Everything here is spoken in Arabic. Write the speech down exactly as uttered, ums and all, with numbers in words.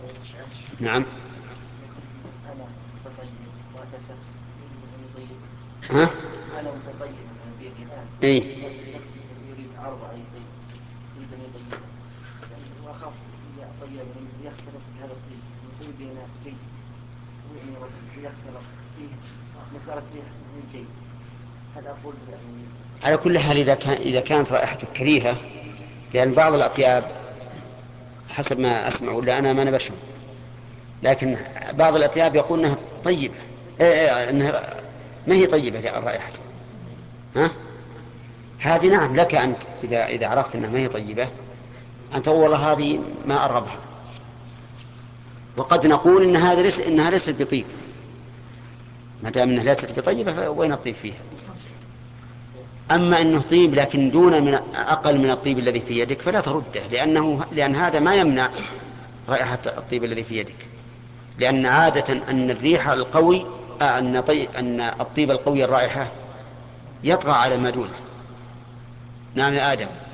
نعم. أنا متطيب وهذا شخص يطيب. ها؟ أنا متطيب مثلا بيدي الآن. إيه. شخص يريد عرض علي طيب يريد أن يطيبه يعني وأخاف إذا طيب يختلط بهذا الطيب الطيب بين جيد وإني يختلط فيه مسألة ريح من جيد. هل أقول يعني على كل حال إذا كان إذا كانت رائحته كريهة، لأن بعض الأطياب حسب ما أسمع، ولا أنا ما نبشر، لكن بعض الأطياب يقول أنها طيبة، إيه إيه أنها ما هي طيبة الرائحة. ها؟ هذه نعم لك أنت إذا إذا عرفت أنها ما هي طيبة أنت تقول والله هذه ما أرغبها، وقد نقول إن هذا ليس إنها ليست بطيب، ما دام إنها ليست بطيبة فوين الطيب فيها؟ أما أنه طيب لكن دون من أقل من الطيب الذي في يدك فلا ترده، لأنه لأن هذا ما يمنع رائحة الطيب الذي في يدك، لأن عادة أن الريح القوي آه، أن طي... أن الطيب القوي الرائحة يطغى على ما دونه. نعم يا آدم.